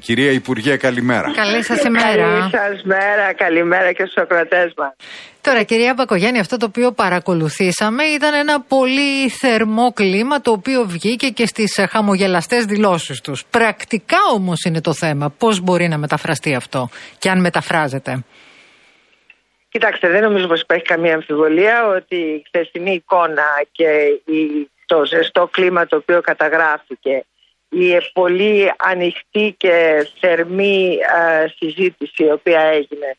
Κυρία Υπουργέ, καλημέρα. Καλή σας ημέρα. Καλή σας μέρα, καλημέρα και στους ακροατές μας. Τώρα, κυρία Μπακογιάννη, αυτό το οποίο παρακολουθήσαμε ήταν ένα πολύ θερμό κλίμα, το οποίο βγήκε και στις χαμογελαστές δηλώσεις τους. Πρακτικά όμως είναι το θέμα. Πώς μπορεί να μεταφραστεί αυτό και αν μεταφράζεται? Κοιτάξτε, δεν νομίζω πως υπάρχει καμία αμφιβολία ότι η χθεσινή εικόνα και το ζεστό κλίμα το οποίο καταγράφηκε, η πολύ ανοιχτή και θερμή συζήτηση η οποία έγινε,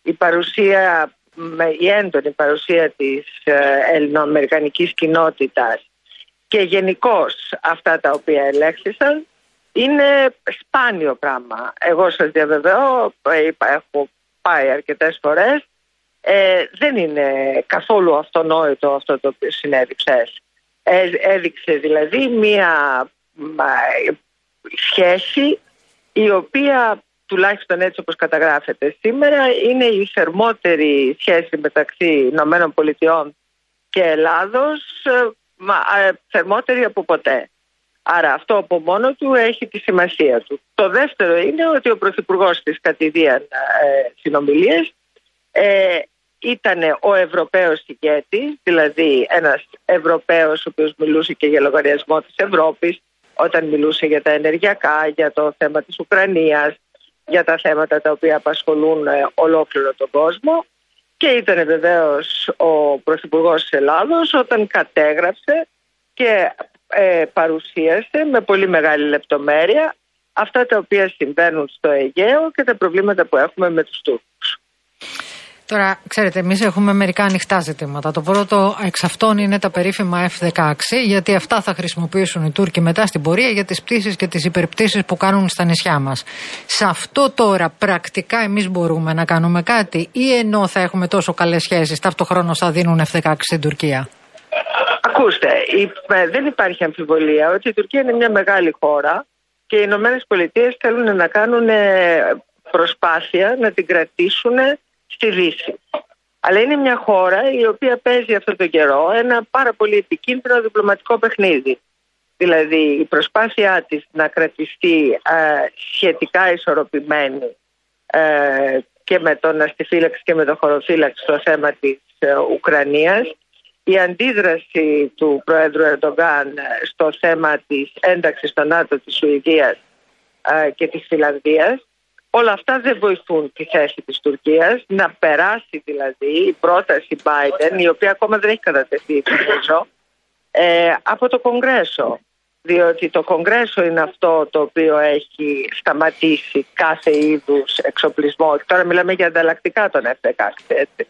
η έντονη παρουσία της ελληνοαμερικανικής κοινότητας και γενικώς αυτά τα οποία ελέγχθησαν, είναι σπάνιο πράγμα. Εγώ σας διαβεβαιώ, έχω πάει αρκετές φορές, δεν είναι καθόλου αυτονόητο αυτό το οποίο συνέβη χθες. Έδειξε δηλαδή μία σχέση η οποία, τουλάχιστον έτσι όπως καταγράφεται σήμερα, είναι η θερμότερη σχέση μεταξύ Ηνωμένων Πολιτειών και Ελλάδος, θερμότερη από ποτέ. Άρα αυτό από μόνο του έχει τη σημασία του. Το δεύτερο είναι ότι ο Πρωθυπουργός της κατηδίαν συνομιλίες ήταν ο Ευρωπαίος ηγέτης, δηλαδή ένας Ευρωπαίος ο οποίος μιλούσε και για λογαριασμό της Ευρώπης, όταν μιλούσε για τα ενεργειακά, για το θέμα της Ουκρανίας, για τα θέματα τα οποία απασχολούν ολόκληρο τον κόσμο, και ήταν βεβαίως ο Πρωθυπουργός της Ελλάδος όταν κατέγραψε και παρουσίασε με πολύ μεγάλη λεπτομέρεια αυτά τα οποία συμβαίνουν στο Αιγαίο και τα προβλήματα που έχουμε με τους Τούρκους. Τώρα, ξέρετε, εμείς έχουμε μερικά ανοιχτά ζητήματα. Το πρώτο εξ αυτών είναι τα περίφημα F-16, γιατί αυτά θα χρησιμοποιήσουν οι Τούρκοι μετά στην πορεία για τις πτήσεις και τις υπερπτήσεις που κάνουν στα νησιά μας. Σε αυτό τώρα πρακτικά εμείς μπορούμε να κάνουμε κάτι, ή ενώ θα έχουμε τόσο καλές σχέσεις, ταυτοχρόνως θα δίνουν F-16 στην Τουρκία? Ακούστε, δεν υπάρχει αμφιβολία ότι η Τουρκία είναι μια μεγάλη χώρα και οι Ηνωμένες Πολιτείες θέλουν να κάνουν προσπάθεια να την κρατήσουν στη Δύση. Αλλά είναι μια χώρα η οποία παίζει αυτόν τον καιρό ένα πάρα πολύ επικίνδυνο διπλωματικό παιχνίδι. Δηλαδή η προσπάθειά της να κρατιστεί σχετικά ισορροπημένη και με τον αστιφύλαξη και με τον χωροφύλαξη στο θέμα της Ουκρανίας, η αντίδραση του Προέδρου Ερντογκάν στο θέμα της ένταξης στο ΝΑΤΟ της Σουηδίας και της Φινλανδίας, όλα αυτά δεν βοηθούν τη θέση της Τουρκίας να περάσει δηλαδή η πρόταση Biden, η οποία ακόμα δεν έχει κατατεθεί από το Κογκρέσο. Διότι το Κογκρέσο είναι αυτό το οποίο έχει σταματήσει κάθε είδους εξοπλισμό. Τώρα μιλάμε για ανταλλακτικά των F-16, έτσι.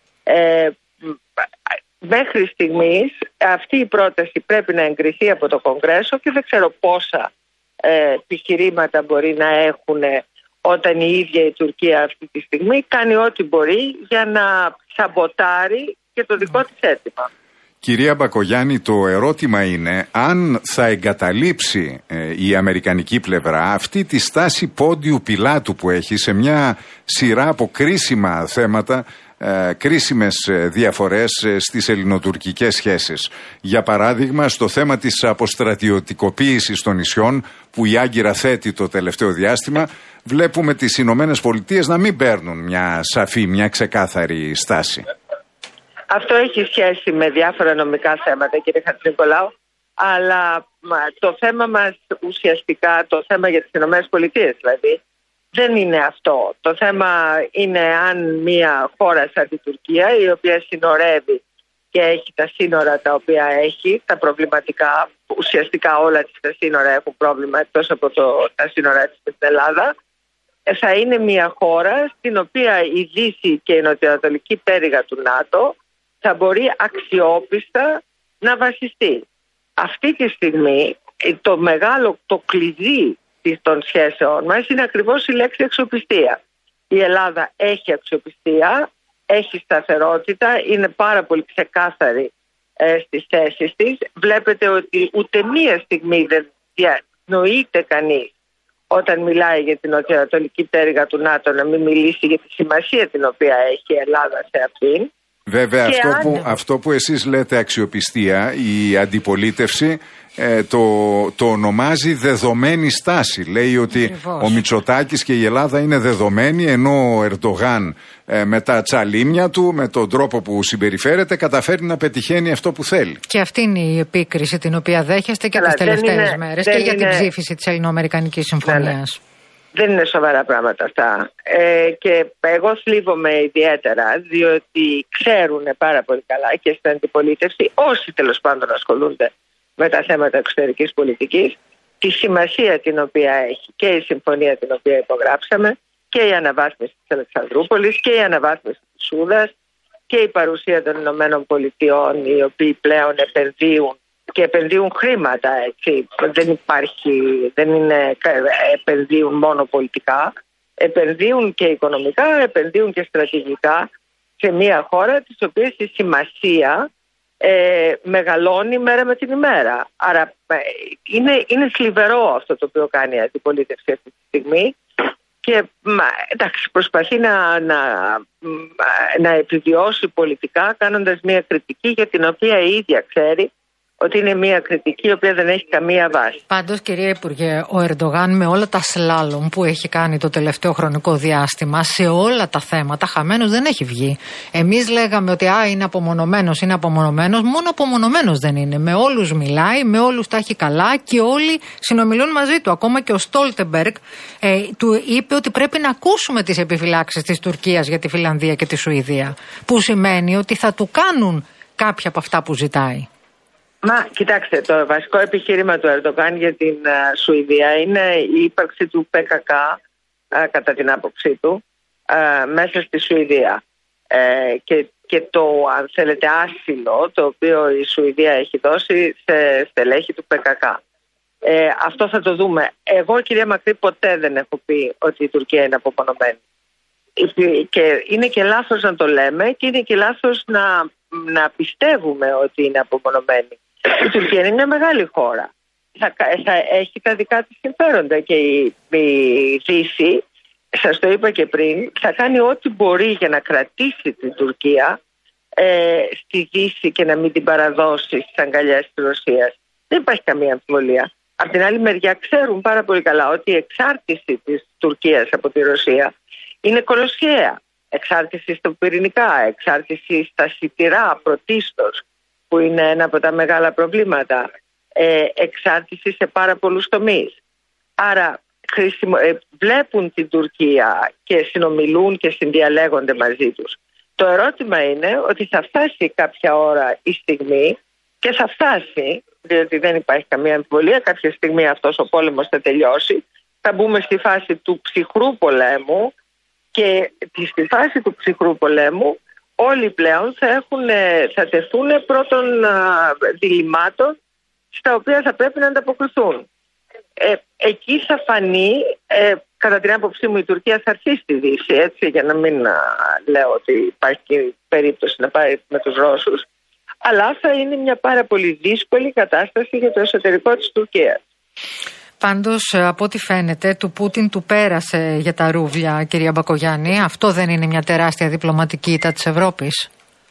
Μέχρι στιγμής αυτή η πρόταση πρέπει να εγκριθεί από το Κογκρέσο και δεν ξέρω πόσα επιχειρήματα μπορεί να έχουν όταν η ίδια η Τουρκία αυτή τη στιγμή κάνει ό,τι μπορεί για να σαμποτάρει και το δικό της αίτημα. Κυρία Μπακογιάννη, το ερώτημα είναι αν θα εγκαταλείψει η αμερικανική πλευρά αυτή τη στάση πόντιου πιλάτου που έχει σε μια σειρά από κρίσιμα θέματα, κρίσιμες διαφορές στις ελληνοτουρκικές σχέσεις. Για παράδειγμα, στο θέμα της αποστρατιωτικοποίησης των νησιών που η Άγκυρα θέτει το τελευταίο διάστημα, βλέπουμε τις Ηνωμένες Πολιτείες να μην παίρνουν μια σαφή, μια ξεκάθαρη στάση. Αυτό έχει σχέση με διάφορα νομικά θέματα, κύριε Χατζηνικολάου, αλλά το θέμα μας ουσιαστικά, το θέμα για τις Ηνωμένες Πολιτείες δηλαδή, δεν είναι αυτό. Το θέμα είναι αν μια χώρα σαν την Τουρκία, η οποία συνορεύει και έχει τα σύνορα τα οποία έχει, τα προβληματικά, ουσιαστικά όλα τα σύνορα έχουν πρόβλημα εκτός από τα σύνορα της στην Ελλάδα, θα είναι μια χώρα στην οποία η Δύση και η νοτιοανατολική πτέρυγα του ΝΑΤΟ θα μπορεί αξιόπιστα να βασιστεί. Αυτή τη στιγμή το κλειδί των σχέσεων μας είναι ακριβώς η λέξη αξιοπιστία. Η Ελλάδα έχει αξιοπιστία, έχει σταθερότητα, είναι πάρα πολύ ξεκάθαρη στις θέσεις της. Βλέπετε ότι ούτε μία στιγμή δεν διανοείται κανείς όταν μιλάει για την νοτιοανατολική πτέρυγα του ΝΑΤΟ να μην μιλήσει για τη σημασία την οποία έχει η Ελλάδα σε αυτήν. Βέβαια, αυτό που εσείς λέτε αξιοπιστία, η αντιπολίτευση το ονομάζει δεδομένη στάση. Λέει ότι Ακριβώς. ο Μητσοτάκης και η Ελλάδα είναι δεδομένοι, ενώ ο Ερντογάν με τα τσαλίμια του, με τον τρόπο που συμπεριφέρεται, καταφέρει να πετυχαίνει αυτό που θέλει. Και αυτή είναι η επίκριση την οποία δέχεστε και τις τελευταίες μέρες και για την ψήφιση της Ελληνοαμερικανικής Συμφωνίας. Δεν είναι σοβαρά πράγματα αυτά. Και εγώ θλίβομαι ιδιαίτερα, διότι ξέρουν πάρα πολύ καλά και στην αντιπολίτευση, όσοι τέλος πάντων ασχολούνται με τα θέματα εξωτερικής πολιτικής, τη σημασία την οποία έχει και η συμφωνία την οποία υπογράψαμε και η αναβάθμιση της Αλεξανδρούπολης και η αναβάθμιση της Σούδας και η παρουσία των Ηνωμένων Πολιτειών, οι οποίοι πλέον επενδύουν και επενδύουν χρήματα, έτσι. Δεν είναι επενδύουν μόνο πολιτικά, επενδύουν και οικονομικά, επενδύουν και στρατηγικά σε μια χώρα της οποίας η σημασία μεγαλώνει μέρα με την ημέρα. Άρα είναι θλιβερό αυτό το οποίο κάνει η αντιπολίτευση αυτή τη στιγμή και εντάξει, προσπαθεί να επιβιώσει πολιτικά κάνοντας μια κριτική για την οποία η ίδια ξέρει ότι είναι μια κριτική η οποία δεν έχει καμία βάση. Πάντως, κυρία Υπουργέ, ο Ερντογάν με όλα τα σλάλομ που έχει κάνει το τελευταίο χρονικό διάστημα, σε όλα τα θέματα, χαμένος δεν έχει βγει. Εμείς λέγαμε ότι είναι απομονωμένος, μόνο απομονωμένος δεν είναι. Με όλους μιλάει, με όλους τα έχει καλά και όλοι συνομιλούν μαζί του. Ακόμα και ο Στόλτεμπεργκ του είπε ότι πρέπει να ακούσουμε τις επιφυλάξεις της Τουρκίας για τη Φιλανδία και τη Σουηδία. Που σημαίνει ότι θα του κάνουν κάποια από αυτά που ζητάει. Κοιτάξτε, το βασικό επιχείρημα του Ερντογάν για την Σουηδία είναι η ύπαρξη του ΠΚΚ, κατά την άποψή του, μέσα στη Σουηδία. Και το, αν θέλετε, άσυλο το οποίο η Σουηδία έχει δώσει σε στελέχη του ΠΚΚ. Αυτό θα το δούμε. Εγώ, κυρία Μακρύ, ποτέ δεν έχω πει ότι η Τουρκία είναι απομονωμένη. Και είναι και λάθος να το λέμε και είναι και λάθος να πιστεύουμε ότι είναι απομονωμένη. Η Τουρκία είναι μια μεγάλη χώρα. Θα έχει τα δικά της συμφέροντα και η Δύση, σας το είπα και πριν, θα κάνει ό,τι μπορεί για να κρατήσει την Τουρκία στη Δύση και να μην την παραδώσει στις αγκαλιές της Ρωσίας. Δεν υπάρχει καμία αμφιβολία. Απ' την άλλη μεριά ξέρουν πάρα πολύ καλά ότι η εξάρτηση της Τουρκίας από τη Ρωσία είναι κολοσιαία. Εξάρτηση στα πυρηνικά, εξάρτηση στα σιτηρά πρωτίστως, που είναι ένα από τα μεγάλα προβλήματα, εξάρτηση σε πάρα πολλούς τομείς. Άρα βλέπουν την Τουρκία και συνομιλούν και συνδιαλέγονται μαζί τους. Το ερώτημα είναι ότι θα φτάσει κάποια ώρα η στιγμή και θα φτάσει, διότι δεν υπάρχει καμία αμφιβολία, κάποια στιγμή αυτός ο πόλεμος θα τελειώσει, θα μπούμε στη φάση του ψυχρού πολέμου και στη φάση του ψυχρού πολέμου όλοι πλέον θα τεθούν πρώτων διλημάτων στα οποία θα πρέπει να ανταποκριθούν. Εκεί θα φανεί, κατά την άποψή μου, η Τουρκία θα έρθει στη Δύση, έτσι, για να μην λέω ότι υπάρχει περίπτωση να πάει με τους Ρώσους, αλλά θα είναι μια πάρα πολύ δύσκολη κατάσταση για το εσωτερικό της Τουρκίας. Πάντως, από ό,τι φαίνεται, του Πούτιν του πέρασε για τα ρούβλια, κυρία Μπακογιάννη. Αυτό δεν είναι μια τεράστια διπλωματική ήττα της Ευρώπης?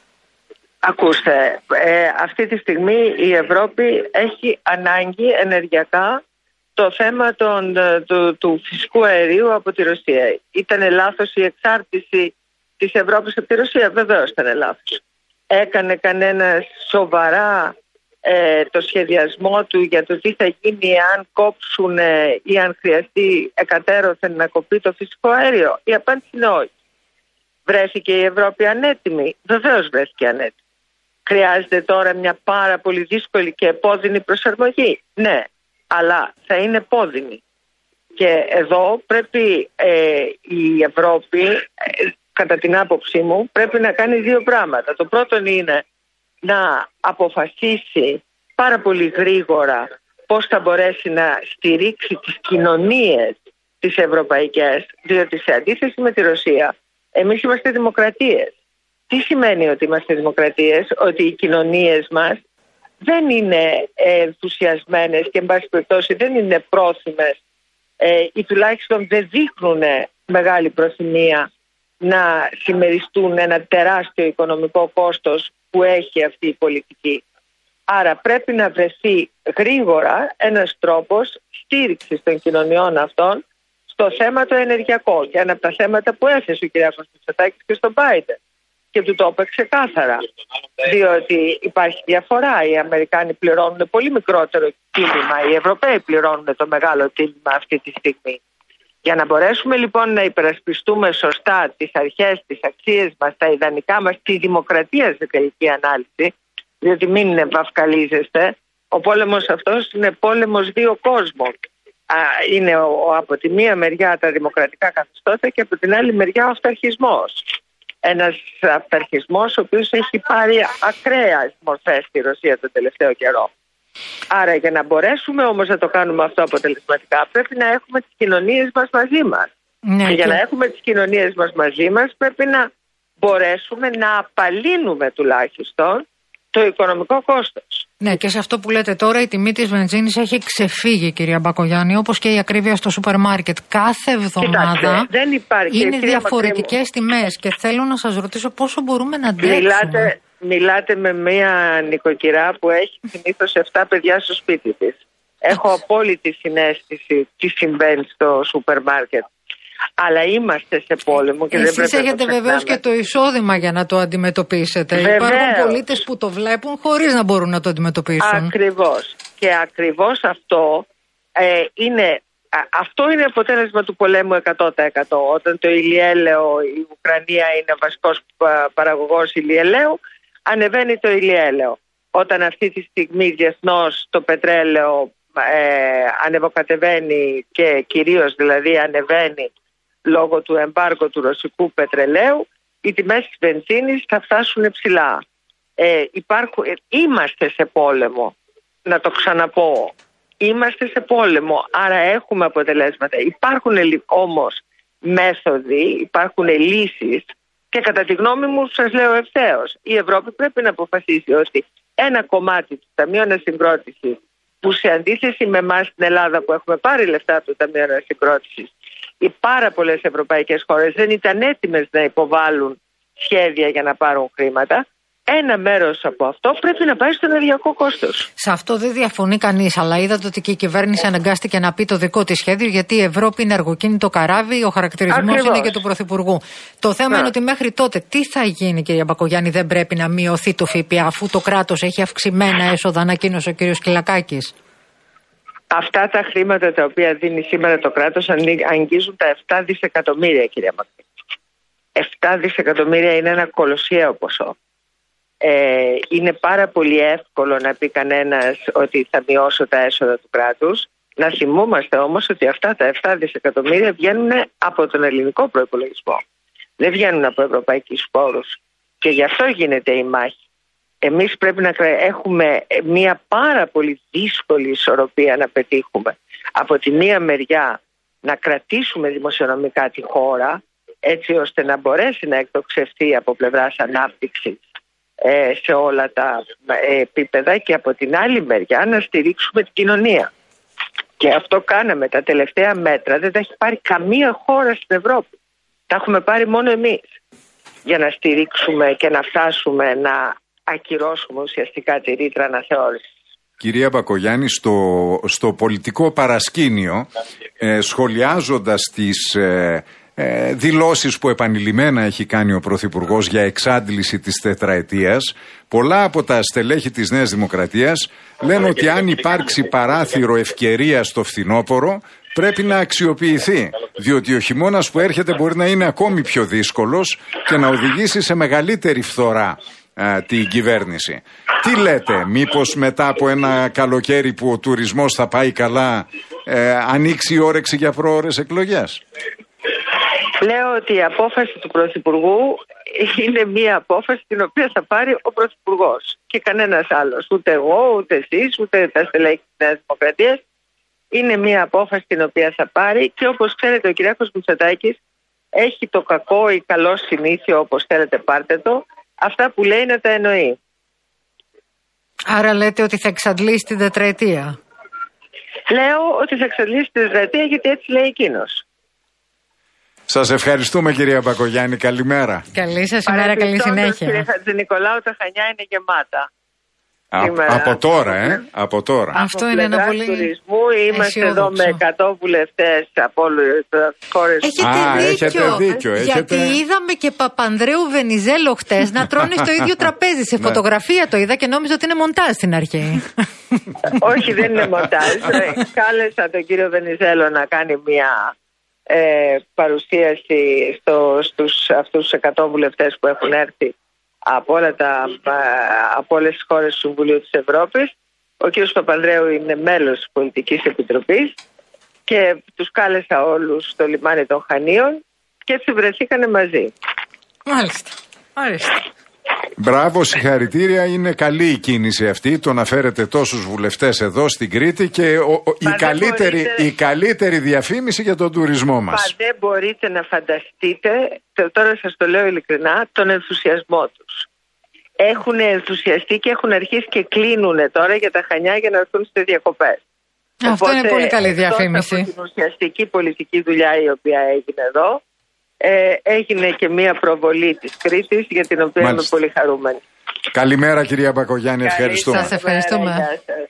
Ακούστε, αυτή τη στιγμή η Ευρώπη έχει ανάγκη ενεργειακά το θέμα του φυσικού αερίου από τη Ρωσία. Ήτανε λάθος η εξάρτηση της Ευρώπης από τη Ρωσία? Βεβαίως ήταν λάθος. Έκανε κανένα σοβαρά το σχεδιασμό του για το τι θα γίνει αν κόψουν ή αν χρειαστεί εκατέρωθεν να κοπεί το φυσικό αέριο? Η απάντηση είναι όχι. Βρέθηκε η Ευρώπη ανέτοιμη? Βεβαίως βρέθηκε ανέτοιμη. Χρειάζεται τώρα μια πάρα πολύ δύσκολη και επώδυνη προσαρμογή? Ναι, αλλά θα είναι επώδυνη. Και εδώ πρέπει η Ευρώπη, κατά την άποψή μου, πρέπει να κάνει δύο πράγματα. Το πρώτο είναι να αποφασίσει πάρα πολύ γρήγορα πώς θα μπορέσει να στηρίξει τις κοινωνίες τις ευρωπαϊκές, διότι σε αντίθεση με τη Ρωσία, εμείς είμαστε δημοκρατίες. Τι σημαίνει ότι είμαστε δημοκρατίες? Ότι οι κοινωνίες μας δεν είναι ενθουσιασμένες και εν πάση περιπτώσει δεν είναι πρόθυμες ή τουλάχιστον δεν δείχνουν μεγάλη προθυμία να συμμεριστούν ένα τεράστιο οικονομικό κόστος που έχει αυτή η πολιτική. Άρα πρέπει να βρεθεί γρήγορα ένας τρόπος στήριξης των κοινωνιών αυτών στο θέμα το ενεργειακό. Και ένα από τα θέματα που έθεσε ο κ. Μητσοτάκης και στον Biden. Και του το είπε ξεκάθαρα. Διότι υπάρχει διαφορά. Οι Αμερικάνοι πληρώνουν πολύ μικρότερο τίμημα. Οι Ευρωπαίοι πληρώνουν το μεγάλο τίμημα αυτή τη στιγμή. Για να μπορέσουμε λοιπόν να υπερασπιστούμε σωστά τις αρχές, τις αξίες μας, τα ιδανικά μας, τη δημοκρατία σε τελική ανάλυση, διότι μην βαφκαλίζεστε, ο πόλεμος αυτός είναι πόλεμος δύο κόσμων. Είναι από τη μία μεριά τα δημοκρατικά καθεστώτα και από την άλλη μεριά ο αυταρχισμός. Ένας αυταρχισμός ο οποίος έχει πάρει ακραίες μορφές στη Ρωσία τον τελευταίο καιρό. Άρα για να μπορέσουμε όμως να το κάνουμε αυτό αποτελεσματικά πρέπει να έχουμε τις κοινωνίες μας μαζί μας. Ναι, και για να έχουμε τις κοινωνίες μας μαζί μας πρέπει να μπορέσουμε να απαλύνουμε τουλάχιστον το οικονομικό κόστος. Ναι, και σε αυτό που λέτε τώρα η τιμή της βενζίνης έχει ξεφύγει, κυρία Μπακογιάννη, όπως και η ακρίβεια στο σούπερ μάρκετ. Κάθε εβδομάδα είναι διαφορετικές τιμές και θέλω να σας ρωτήσω πόσο μπορούμε να αντέξουμε. Μιλάτε με μια νοικοκυρά που έχει συνήθως 7 παιδιά στο σπίτι της. Έχω απόλυτη συναίσθηση τι συμβαίνει στο σούπερ μάρκετ. Αλλά είμαστε σε πόλεμο και δεν πρέπει να το ξεχνάμε. Εσείς έχετε βεβαίως και το εισόδημα για να το αντιμετωπίσετε. Βεβαίως. Υπάρχουν πολίτες που το βλέπουν χωρίς να μπορούν να το αντιμετωπίσουν. Ακριβώς. Και ακριβώς αυτό είναι αποτέλεσμα του πολέμου 100%. Όταν το ηλιέλαιο, η Ουκρανία είναι βασικός παραγωγός ηλιελαίου, ανεβαίνει το ηλιέλαιο. Όταν αυτή τη στιγμή διεθνώς το πετρέλαιο ανεβοκατεβαίνει και κυρίως δηλαδή ανεβαίνει λόγω του εμπάργου του ρωσικού πετρελαίου, οι τιμές της βενζίνης θα φτάσουν ψηλά. Είμαστε σε πόλεμο, να το ξαναπώ. Είμαστε σε πόλεμο, άρα έχουμε αποτελέσματα. Υπάρχουν όμως μέθοδοι, υπάρχουν λύσεις και κατά τη γνώμη μου σας λέω ευθέως, η Ευρώπη πρέπει να αποφασίσει ότι ένα κομμάτι του Ταμείου Ανασυγκρότησης που σε αντίθεση με εμάς στην Ελλάδα που έχουμε πάρει λεφτά από το Ταμείο Ανασυγκρότησης, οι πάρα πολλές ευρωπαϊκές χώρες δεν ήταν έτοιμες να υποβάλουν σχέδια για να πάρουν χρήματα. Ένα μέρος από αυτό πρέπει να πάει στο ενεργειακό κόστος. Σε αυτό δεν διαφωνεί κανείς, αλλά είδατε ότι και η κυβέρνηση αναγκάστηκε να πει το δικό της σχέδιο, γιατί η Ευρώπη είναι αργοκίνητο καράβι, ο χαρακτηρισμός είναι και του Πρωθυπουργού. Το θέμα είναι ότι μέχρι τότε τι θα γίνει, κυρία Μπακογιάννη, δεν πρέπει να μειωθεί το ΦΠΑ, αφού το κράτος έχει αυξημένα έσοδα, ανακοίνωσε ο κύριος Κυλακάκης. Αυτά τα χρήματα τα οποία δίνει σήμερα το κράτος αγγίζουν τα 7 δισεκατομμύρια, κυρία Μπακογιάννη. 7 δισεκατομμύρια είναι ένα κολοσιαίο ποσό. Είναι πάρα πολύ εύκολο να πει κανένας ότι θα μειώσω τα έσοδα του κράτους. Να θυμούμαστε όμως ότι αυτά τα 7 δισεκατομμύρια βγαίνουν από τον ελληνικό προϋπολογισμό. Δεν βγαίνουν από ευρωπαϊκούς πόρους. Και γι' αυτό γίνεται η μάχη. Εμείς πρέπει να έχουμε μια πάρα πολύ δύσκολη ισορροπία να πετύχουμε. Από τη μία μεριά να κρατήσουμε δημοσιονομικά τη χώρα έτσι ώστε να μπορέσει να εκτοξευτεί από πλευράς ανάπτυξης σε όλα τα επίπεδα και από την άλλη μεριά να στηρίξουμε την κοινωνία. Και αυτό κάναμε τα τελευταία μέτρα, δεν τα έχει πάρει καμία χώρα στην Ευρώπη. Τα έχουμε πάρει μόνο εμείς για να στηρίξουμε και να φτάσουμε να ακυρώσουμε ουσιαστικά τη ρήτρα αναθεώρησης. Κυρία Μπακογιάννη, στο πολιτικό παρασκήνιο, σχολιάζοντας τις δηλώσεις που επανειλημμένα έχει κάνει ο Πρωθυπουργός για εξάντληση της τετραετίας, πολλά από τα στελέχη της Νέας Δημοκρατίας λένε ότι αν υπάρξει παράθυρο ευκαιρίας στο φθινόπωρο πρέπει να αξιοποιηθεί, διότι ο χειμώνας που έρχεται μπορεί να είναι ακόμη πιο δύσκολος και να οδηγήσει σε μεγαλύτερη φθορά την κυβέρνηση. Τι λέτε, μήπως μετά από ένα καλοκαίρι που ο τουρισμός θα πάει καλά ανοίξει η όρεξη για προώρες εκλογές? Λέω ότι η απόφαση του Πρωθυπουργού είναι μια απόφαση την οποία θα πάρει ο Πρωθυπουργός και κανένας άλλος. Ούτε εγώ, ούτε εσείς, ούτε τα στελέχη της Νέας Δημοκρατίας. Είναι μια απόφαση την οποία θα πάρει και όπως ξέρετε ο Κυριάκος Μητσοτάκης έχει το κακό ή καλό συνήθειο, όπως θέλετε πάρτε το, αυτά που λέει να τα εννοεί. Άρα λέτε ότι θα εξαντλήσει την τετραετία? Λέω ότι θα εξαντλήσει την τετραετία γιατί έτσι λέει εκείνος. Σας ευχαριστούμε, κυρία Μπακογιάννη. Καλημέρα. Καλή σας ημέρα, καλή συνέχεια. Κύριε Χατζηνικολάου, τα Χανιά είναι γεμάτα. Από τώρα, από τώρα. Αυτό είναι ένα πολύ τουρισμού. Είμαστε εδώ με 100 βουλευτές από όλες τις χώρες. Έχετε δίκιο. Γιατί είδαμε και Παπανδρέου Βενιζέλο χτες να τρώνε στο ίδιο τραπέζι. Σε φωτογραφία το είδα και νόμιζα ότι είναι μοντάζ στην αρχή. Όχι, δεν είναι μοντάζ. Κάλεσα τον κύριο Βενιζέλο να κάνει μια παρουσίαση στους αυτούς τους 100 βουλευτές που έχουν έρθει από όλες τις χώρες του Συμβουλίου της Ευρώπης. Ο κ. Παπανδρέου είναι μέλος της Πολιτικής Επιτροπής και τους κάλεσα όλους στο λιμάνι των Χανίων και έτσι βρεθήκανε μαζί. Μάλιστα. Μπράβο, συγχαρητήρια. Είναι καλή η αυτή, το να φέρετε τόσους βουλευτές εδώ στην Κρήτη και η καλύτερη διαφήμιση για τον τουρισμό μας. Δεν μπορείτε να φανταστείτε, τώρα σας το λέω ειλικρινά, τον ενθουσιασμό τους. Έχουν ενθουσιαστεί και έχουν αρχίσει και κλείνουν τώρα για τα Χανιά για να έρθουν στις διακοπές. Αυτό είναι πολύ καλή διαφήμιση. Από την ουσιαστική πολιτική δουλειά η οποία έγινε εδώ, έγινε και μία προβολή της Κρήτης για την οποία είμαι πολύ χαρούμενη. Καλημέρα, κυρία Μπακογιάννη, ευχαριστούμε. Σας ευχαριστούμε.